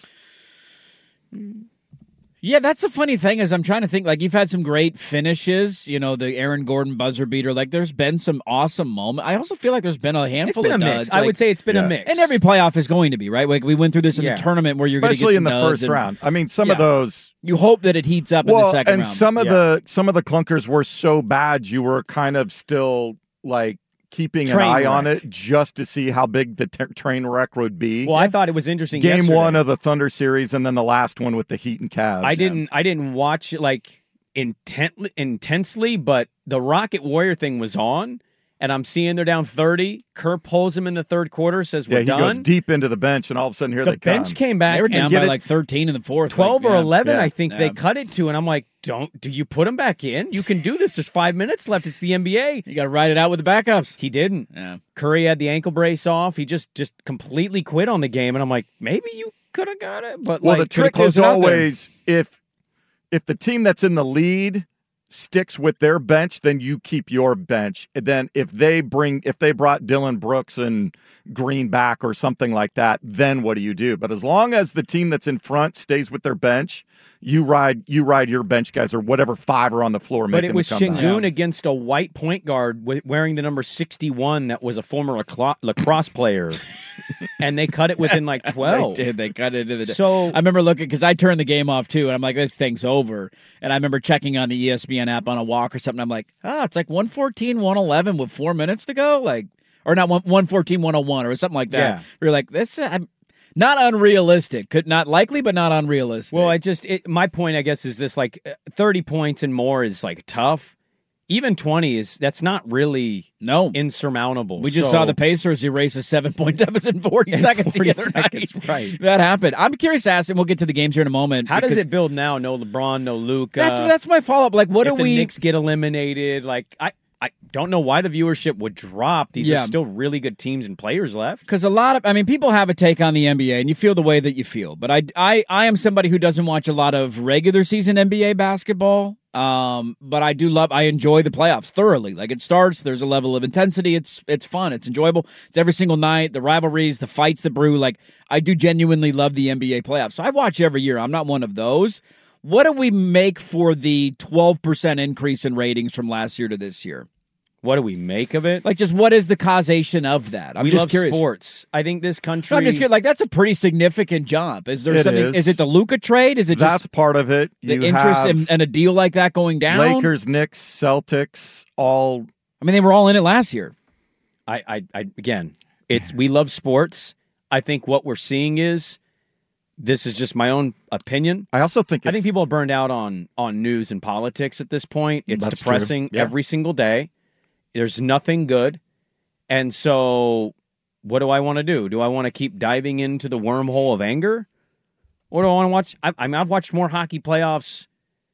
Yeah, that's the funny thing is I'm trying to think, like, you've had some great finishes, you know, the Aaron Gordon buzzer beater. Like, there's been some awesome moments. I also feel like there's been a handful It's been of a mix. duds. I like- would say it's been Yeah. a mix. And every playoff is going to be, right? Like, we went through this in Yeah. the tournament where you're going to Especially get in some the duds first and round. I mean, some of Yeah. those. You hope that it heats up in Well, the second and round. some of Yeah. the some of the clunkers were so bad you were kind of still like keeping Train an eye on wreck. it just to see how big the t- train wreck would be. Well, I thought it was interesting. Game yesterday. one of the Thunder series, and then the last one with the Heat and Cavs. I didn't. I didn't watch it like intently, intensely, but the Rocket Warrior thing was on, and I'm seeing they're down thirty. Kerr pulls him in the third quarter, says Yeah, we're he done. goes deep into the bench, and all of a sudden here the they come. bench came back. They were and down get by it- like thirteen in the fourth. twelve like, or yeah. eleven, Yeah. I think Yeah. they cut it to, and I'm like, don't do you put him back in? You can do this. There's five minutes left. It's the N B A. You got to ride it out with the backups. He didn't. Yeah. Curry had the ankle brace off. He just just completely quit on the game, and I'm like, maybe you could have got it, but Well, like the trick close is it out there. always if if the team that's in the lead sticks with their bench, then you keep your bench. And then if they bring if they brought Dylan Brooks and Green back or something like that, then what do you do? But as long as the team that's in front stays with their bench, you ride you ride your bench guys or whatever five are on the floor. But making it was the comeback. Şengün against a white point guard with, wearing the number sixty-one that was a former lacro- lacrosse player, and they cut it within like twelve. They did. They cut it into the. So- I remember looking because I turned the game off too, and I'm like, this thing's over. And I remember checking on the E S P N app on a walk or something. I'm like, ah, it's like one fourteen, one eleven with four minutes to go, like, or not one one fourteen, one oh one or something like that. Yeah. We are like, this. Uh, I'm, not unrealistic. Could not likely, but not unrealistic. Well, I just it, my point, I guess, is this: like uh, thirty points and more is like tough. Even twenty is that's not really no insurmountable. We just So- saw the Pacers erase a seven-point deficit in forty In seconds. forty the other seconds, night. right. That happened. I'm curious to ask, and we'll get to the games here in a moment. How does because it build now? No LeBron, no Luka. That's that's my follow up. Like, what if do the we? Knicks get eliminated? Like, I I don't know why the viewership would drop. These Yeah. are still really good teams and players left. Because a lot of, I mean, people have a take on the N B A, and you feel the way that you feel. But I, I, I am somebody who doesn't watch a lot of regular season N B A basketball. Um, but I do love, I enjoy the playoffs thoroughly. Like it starts, there's a level of intensity. It's, it's fun. It's enjoyable. It's every single night. The rivalries, the fights that brew. Like I do genuinely love the N B A playoffs. So I watch every year. I'm not one of those. What do we make for the twelve percent increase in ratings from last year to this year? What do we make of it? Like, just what is the causation of that? I'm we just love curious. sports. I think this country. No, I'm just curious. Like, that's a pretty significant jump. Is there It something? is. Is it the Luka trade? Is it That's just part of it. the You interest have in, in a deal like that going down? Lakers, Knicks, Celtics, all. I mean, they were all in it last year. I, I, I again, it's we love sports. I think what we're seeing is, this is just my own opinion. I also think I it's, think people are burned out on on news and politics at this point. It's That's depressing true. Yeah. every single day. There's nothing good. And so what do I want to do? Do I want to keep diving into the wormhole of anger? Or do I want to watch? I, I mean, I've watched more hockey playoffs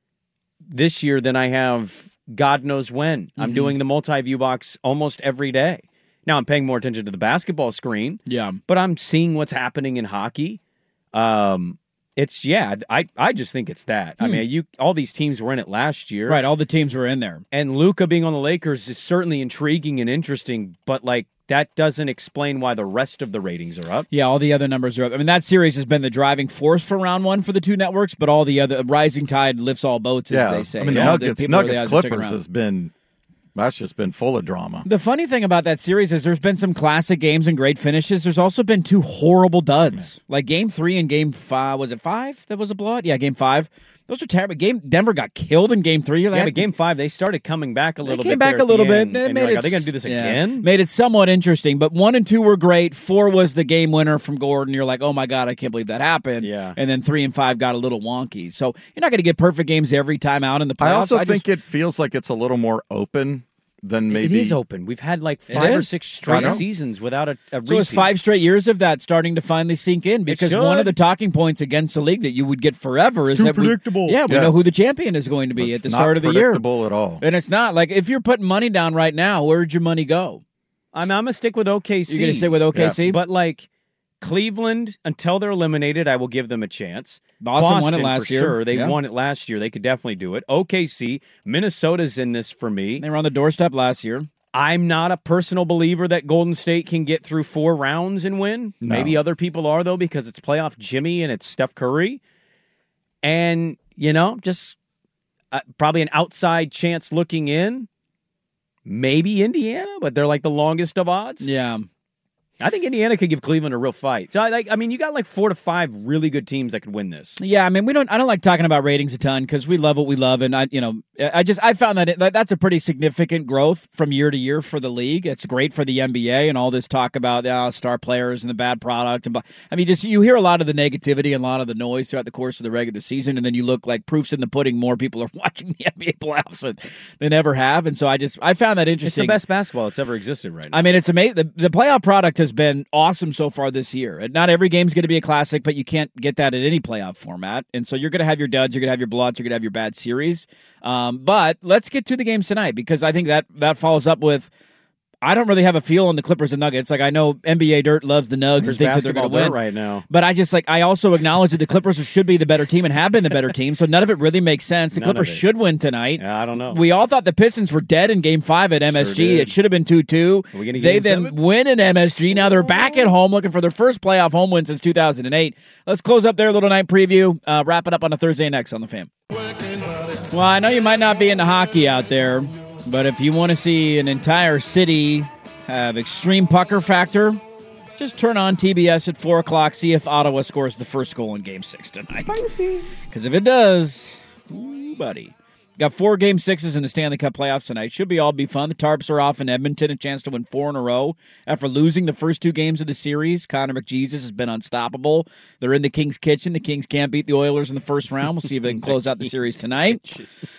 this year than I have God knows when. Mm-hmm. I'm doing the multi-view box almost every day. Now I'm paying more attention to the basketball screen. Yeah. But I'm seeing what's happening in hockey. Um, it's, yeah, I, I just think it's that. Hmm. I mean, you all these teams were in it last year. Right, all the teams were in there. And Luka being on the Lakers is certainly intriguing and interesting, but, like, that doesn't explain why the rest of the ratings are up. Yeah, all the other numbers are up. I mean, that series has been the driving force for round one for the two networks, but all the other, rising tide lifts all boats, as yeah. they say. I mean, the all Nuggets, the Nuggets Clippers has been, that's just been full of drama. The funny thing about that series is there's been some classic games and great finishes. There's also been two horrible duds. Yeah. Like game three and game five, was it five that was a blowout? Yeah, game five. Those are terrible. Game Denver got killed in game three. Yeah, like, but game five, they started coming back a little they came bit. Came back a little bit. They made like, it, are they going to do this yeah, again? Made it somewhat interesting, but one and two were great. Four was the game winner from Gordon. You're like, oh my God, I can't believe that happened. Yeah. And then three and five got a little wonky. So you're not going to get perfect games every time out in the playoffs. I also I think just, it feels like it's a little more open than maybe. It is open. We've had like five or six straight seasons without a, a So it's five straight years of that starting to finally sink in, because one of the talking points against the league that you would get forever it's is too that we, predictable. yeah, we yeah. know who the champion is going to be it's at the not start of the year. Predictable at all. And it's not like if you're putting money down right now, where'd your money go? I'm, I'm gonna stick with O K C. You're gonna stick with O K C, yeah. But like Cleveland, until they're eliminated, I will give them a chance. Boston, Boston won it last for year. Sure, they yeah. won it last year. They could definitely do it. O K C, Minnesota's in this for me. They were on the doorstep last year. I'm not a personal believer that Golden State can get through four rounds and win. No. Maybe other people are, though, because it's playoff Jimmy and it's Steph Curry. And, you know, just uh, probably an outside chance looking in. Maybe Indiana, but they're like the longest of odds. Yeah. I think Indiana could give Cleveland a real fight. So, I like, I mean, you got like four to five really good teams that could win this. Yeah, I mean, we don't. I don't like talking about ratings a ton because we love what we love, and I, you know, I just I found that it, that's a pretty significant growth from year to year for the league. It's great for the N B A and all this talk about uh, star players and the bad product, and I mean, just you hear a lot of the negativity and a lot of the noise throughout the course of the regular season, and then you look like proofs in the pudding. More people are watching the N B A playoffs than, than ever have, and so I just I found that interesting. It's the best basketball that's ever existed right now. I mean, it's amazing. The, the playoff product has been awesome so far this year. Not every game's going to be a classic, but you can't get that in any playoff format. And so you're going to have your duds, you're going to have your blowouts, you're going to have your bad series. Um, but let's get to the games tonight, because I think that that follows up with, I don't really have a feel on the Clippers and Nuggets. Like, I know N B A Dirt loves the Nugs There's and thinks that they're going to win right now. But I just like I also acknowledge that the Clippers should be the better team and have been the better team. So none of it really makes sense. The None Clippers of it. should win tonight. Yeah, I don't know. We all thought the Pistons were dead in Game Five at M S G. did. It should have been two two. Are we gonna They game then seven? win in M S G. Now they're back at home looking for their first playoff home win since two thousand eight. Let's close up their little night preview. Uh, wrap it up on a Thursday next on the Fan. Well, I know you might not be into hockey out there, but if you want to see an entire city have extreme pucker factor, just turn on T B S at four o'clock, see if Ottawa scores the first goal in Game six tonight. Because if it does, ooh, buddy. Got four Game sixes in the Stanley Cup playoffs tonight. Should be all be fun. The Tarps are off in Edmonton, a chance to win four in a row. After losing the first two games of the series, Connor McJesus has been unstoppable. They're in the Kings' kitchen. The Kings can't beat the Oilers in the first round. We'll see if they can close out the series tonight.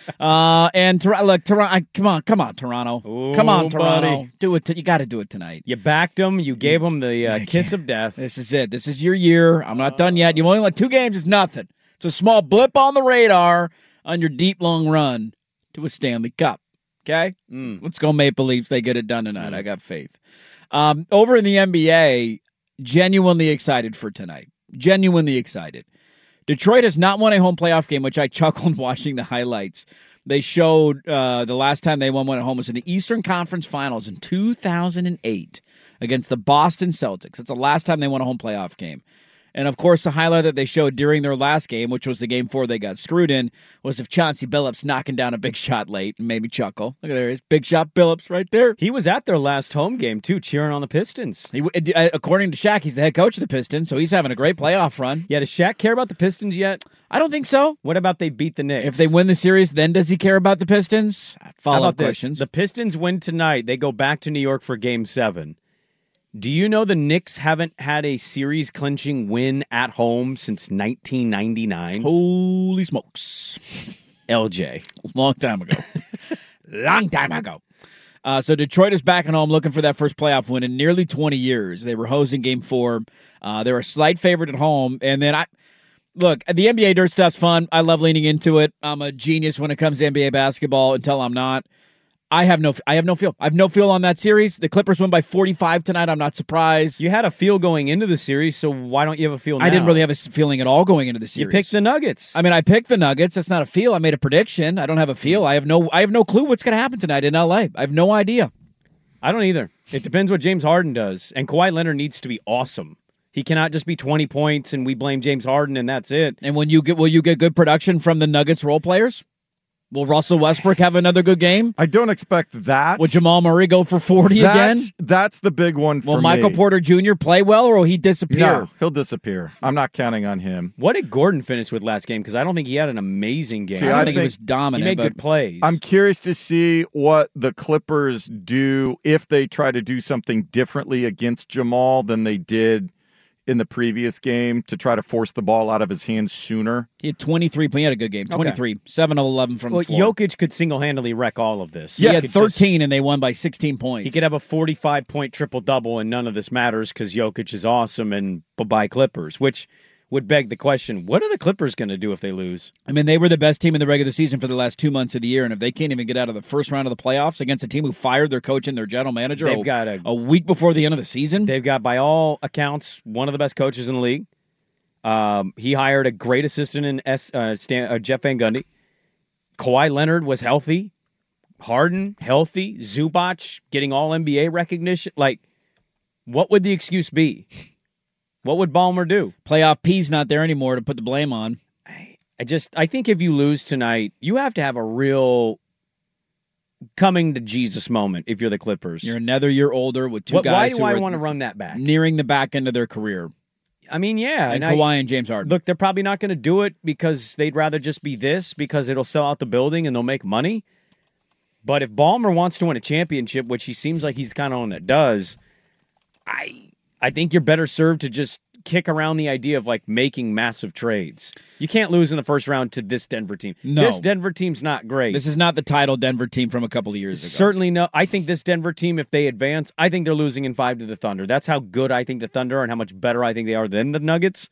Uh, and Tor- look, Toronto, come on, come on, Toronto, Ooh, come on, Toronto, buddy. do it. T- you got to do it tonight. You backed them. You gave them the uh, kiss of death. This is it. This is your year. I'm not done yet. You've only like two games. Is nothing. It's a small blip on the radar on your deep long run to a Stanley Cup. Okay? Mm. Let's go Maple Leafs. They get it done tonight. Mm. I got faith. Um, over in the N B A, genuinely excited for tonight. Genuinely excited. Detroit has not won a home playoff game, which I chuckled watching the highlights. They showed uh, the last time they won one at home was in the Eastern Conference Finals in two thousand eight against the Boston Celtics. That's the last time they won a home playoff game. And, of course, the highlight that they showed during their last game, which was the game four they got screwed in, was of Chauncey Billups knocking down a big shot late and made me chuckle. Look at there. Big shot Billups right there. He was at their last home game, too, cheering on the Pistons. He, according to Shaq, he's the head coach of the Pistons, so he's having a great playoff run. Yeah, does Shaq care about the Pistons yet? I don't think so. What about they beat the Knicks? If they win the series, then does he care about the Pistons? Follow-up questions. The Pistons win tonight. They go back to New York for Game seven. Do you know the Knicks haven't had a series-clinching win at home since nineteen ninety-nine? Holy smokes. L J. Long time ago. Long time ago. Uh, so Detroit is back at home looking for that first playoff win in nearly twenty years. They were hosing game four. Uh, they were a slight favorite at home. And then I look, the N B A dirt stuff's fun. I love leaning into it. I'm a genius when it comes to N B A basketball until I'm not. I have no I have no feel. I have no feel on that series. The Clippers win by forty-five tonight. I'm not surprised. You had a feel going into the series, so why don't you have a feel now? I didn't really have a feeling at all going into the series. You picked the Nuggets. I mean, I picked the Nuggets. That's not a feel. I made a prediction. I don't have a feel. I have no I have no clue what's going to happen tonight in L A. I have no idea. I don't either. It depends what James Harden does. And Kawhi Leonard needs to be awesome. He cannot just be twenty points and we blame James Harden and that's it. And when you get will you get good production from the Nuggets role players? Will Russell Westbrook have another good game? I don't expect that. Will Jamal Murray go for forty that's, again? That's the big one for Will Michael me. Porter Junior play well, or will he disappear? No, he'll disappear. I'm not counting on him. What did Gordon finish with last game? Because I don't think he had an amazing game. See, I don't I think, think he was dominant. He made but good plays. I'm curious to see what the Clippers do if they try to do something differently against Jamal than they did in the previous game to try to force the ball out of his hands sooner. He had twenty-three. He had a good game. twenty-three. Okay. seven of eleven from well, the floor. Jokic could single-handedly wreck all of this. Yeah, he had thirteen, just, and they won by sixteen points. He could have a forty-five point triple-double, and none of this matters because Jokic is awesome and bye-bye Clippers, which would beg the question, what are the Clippers going to do if they lose? I mean, they were the best team in the regular season for the last two months of the year, and if they can't even get out of the first round of the playoffs against a team who fired their coach and their general manager they've a, got a, a week before the end of the season. They've got, by all accounts, one of the best coaches in the league. Um, he hired a great assistant in S, uh, Stan, uh, Jeff Van Gundy. Kawhi Leonard was healthy. Harden, healthy. Zubac getting all N B A recognition. Like, what would the excuse be? What would Ballmer do? Playoff P's not there anymore to put the blame on. I, I just, I think if you lose tonight, you have to have a real coming to Jesus moment if you're the Clippers. You're another year older with two what, guys why who do I are want to run that back? Nearing the back end of their career. I mean, yeah. And, and Kawhi I, and James Harden. Look, they're probably not going to do it because they'd rather just be this because it'll sell out the building and they'll make money. But if Ballmer wants to win a championship, which he seems like he's kind of one that does, I I think you're better served to just kick around the idea of like making massive trades. You can't lose in the first round to this Denver team. No. This Denver team's not great. This is not the title Denver team from a couple of years ago. Certainly no. I think this Denver team, if they advance, I think they're losing in five to the Thunder. That's how good I think the Thunder are and how much better I think they are than the Nuggets.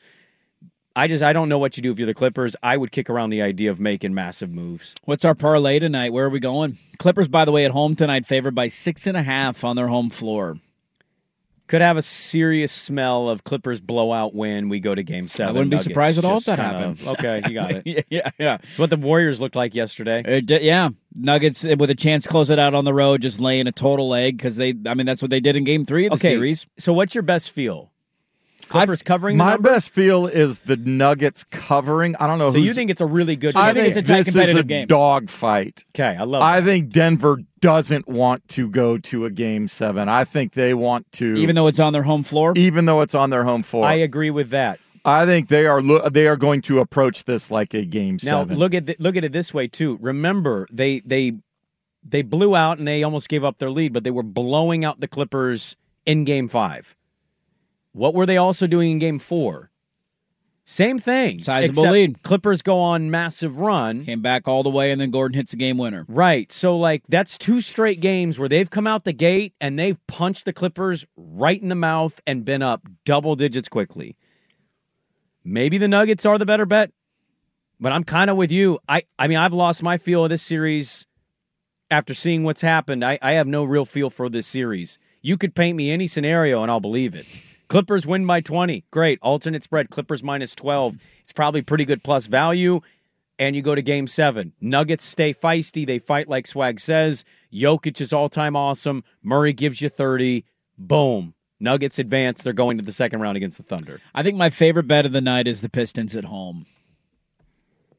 I just, I don't know what you do if you're the Clippers. I would kick around the idea of making massive moves. What's our parlay tonight? Where are we going? Clippers, by the way, at home tonight, favored by six and a half on their home floor. Could have a serious smell of Clippers blowout win. We go to game seven. I wouldn't Nuggets. be surprised at all if Just that kinda, happened. Okay, you got it. yeah, yeah, yeah. It's what the Warriors looked like yesterday. It did, yeah. Nuggets with a chance to close it out on the road, just laying a total egg because they, I mean, that's what they did in game three of the okay, series. So what's your best feel? Clippers I've, covering the My number? best feel is the Nuggets covering. I don't know. So who's, you think it's a really good? I game? think it's a tight this competitive is a game. Dog fight. Okay, I love. I that. think Denver doesn't want to go to a game seven. I think they want to, even though it's on their home floor. Even though it's on their home floor, I agree with that. I think they are lo- they are going to approach this like a game now, seven. Now look at the, look at it this way too. Remember, they they they blew out and they almost gave up their lead, but they were blowing out the Clippers in game five. What were they also doing in game four? Same thing. Sizable lead. Clippers go on massive run. Came back all the way, and then Gordon hits the game winner. Right. So, like, that's two straight games where they've come out the gate and they've punched the Clippers right in the mouth and been up double digits quickly. Maybe the Nuggets are the better bet, but I'm kind of with you. I, I mean, I've lost my feel of this series after seeing what's happened. I, I have no real feel for this series. You could paint me any scenario and I'll believe it. Clippers win by twenty. Great. Alternate spread. Clippers minus twelve. It's probably pretty good plus value. And you go to game seven. Nuggets stay feisty. They fight like Swag says. Jokic is all-time awesome. Murray gives you thirty. Boom. Nuggets advance. They're going to the second round against the Thunder. I think my favorite bet of the night is the Pistons at home.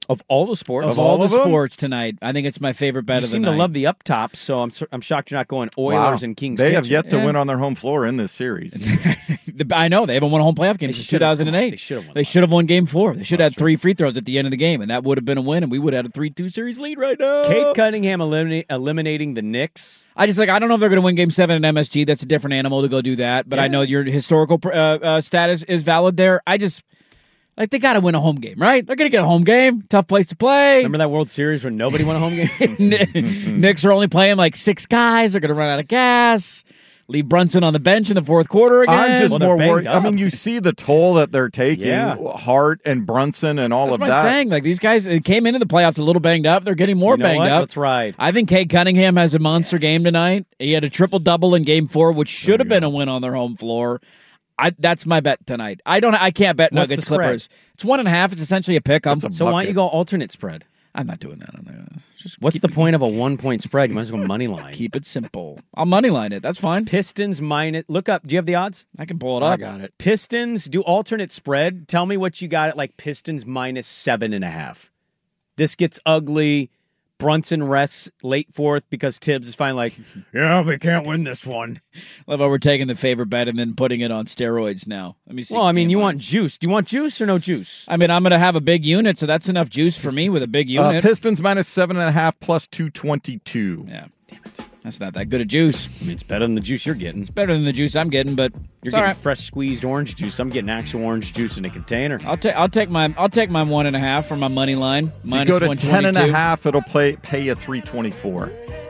Of all the sports? Of, Of all, all the of them? sports tonight, I think it's my favorite bet You of the seem night. to love the up top, so I'm sur- I'm shocked you're not going Oilers Wow. and Kings. They have Kitchen. yet to Yeah. win on their home floor in this series. The- I know. They haven't won a home playoff game They since should've- two thousand eight. come on, they should've won They should have won game four. They should have had three free throws at the end of the game, and that would have been a win, and we would have had a three two series lead right now. Kate Cunningham eliminate, eliminating the Knicks. I just like I don't know if they're going to win Game Seven at M S G. That's a different animal to go do that. But I Yeah. know your historical uh, uh, status is valid there. I just like they got to win a home game, right? They're going to get a home game. Tough place to play. Remember that World Series when nobody won a home game? Knicks are only playing like six guys. They're going to run out of gas. Leave Brunson on the bench in the fourth quarter again. I'm just Well, they're more banged worried. I up. mean, you see the toll that they're taking, Yeah. Hart and Brunson and all That's of my that. thing. Like these guys they came into the playoffs a little banged up. They're getting more You know banged what? up. Let's ride. I think Cade Cunningham has a monster game tonight. He had a triple double in Game Four, which should have been a win on their home floor. I that's my bet tonight. I don't. I can't bet What's the Nuggets spread? Clippers. It's one and a half. It's essentially a pick 'em. So why don't you go alternate spread? I'm not doing that. On there. Just What's keep the it- point of a one point spread? You might as well go money line. Keep it simple. I'll money line it. That's fine. Pistons minus. Look up. Do you have the odds? I can pull it I up. got it. Pistons do alternate spread. Tell me what you got at like Pistons minus seven and a half. This gets ugly. Brunson rests late fourth because Tibbs is finally like, yeah, we can't win this one. Love how we're taking the favorite bet and then putting it on steroids now. Let me see. Well, I mean, game you lines. want juice. Do you want juice or no juice? I mean, I'm going to have a big unit, so that's enough juice for me with a big Uh, unit. Pistons minus seven and a half plus two twenty two. Yeah, damn it. That's not that good a juice. I mean, it's better than the juice you're getting. It's better than the juice I'm getting, but You're it's getting all right. fresh squeezed orange juice. I'm getting actual orange juice in a container. I'll take I'll take my I'll take my one and a half for my money line. You Minus go to one ten and a twenty-two. half, it'll play pay you three twenty four.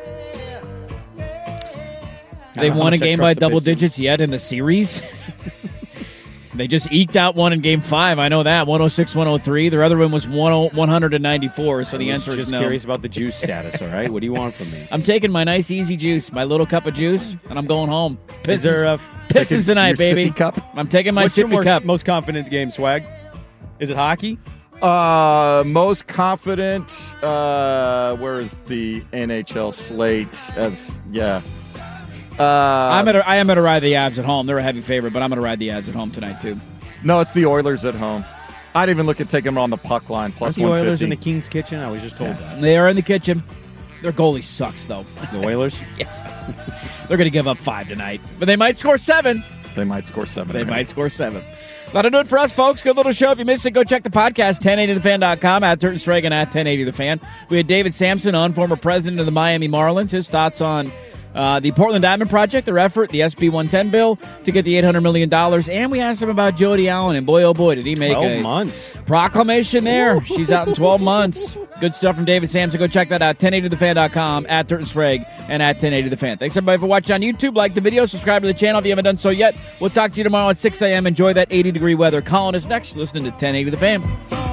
They how won a much I game trust by the double Pistons. digits yet in the series. They just eked out one in game five. I know that. one oh six one oh three. Their other one was one ninety-four, so the I was answer just is no. curious about the juice status, all right? What do you want from me? I'm taking my nice easy juice, my little cup of juice, and I'm going home. Pistons, Is there a Pistons taking tonight, your baby. sippy cup? I'm taking my What's your sippy more- cup. most confident game, Swag? Is it hockey? Uh, most confident. Uh, where is the N H L slate? As yeah. Uh, I'm at a, I am going to ride the Avs at home. They're a heavy favorite, but I'm going to ride the Avs at home tonight too. no, it's the Oilers at home. I'd even look at taking them on the puck line plus Aren't the one Oilers fifty. in the King's kitchen? I was just told that. They are in the kitchen. Their goalie sucks though. The Oilers? Yes. They're going to give up five tonight, but they might score seven. They might score seven. They and a might half. score seven. That'll do it for us, folks. Good little show. If you missed it, go check the podcast, ten eighty the fan dot com, at Turton Sprague and at ten eighty the fan. We had David Sampson on, former president of the Miami Marlins. His thoughts on uh, the Portland Diamond Project, their effort, the S B one ten bill to get the eight hundred million dollars. And we asked him about Jody Allen, and boy, oh boy, did he make twelve a months. proclamation there. She's out in twelve months. Good stuff from David Sampson. Go check that out, ten eighty the fan dot com, at Turton Sprague, and at ten eighty the fan. Thanks, everybody, for watching on YouTube. Like the video, subscribe to the channel if you haven't done so yet. We'll talk to you tomorrow at six a.m. Enjoy that eighty-degree weather. Colin is next. You're listening to ten eighty the fan.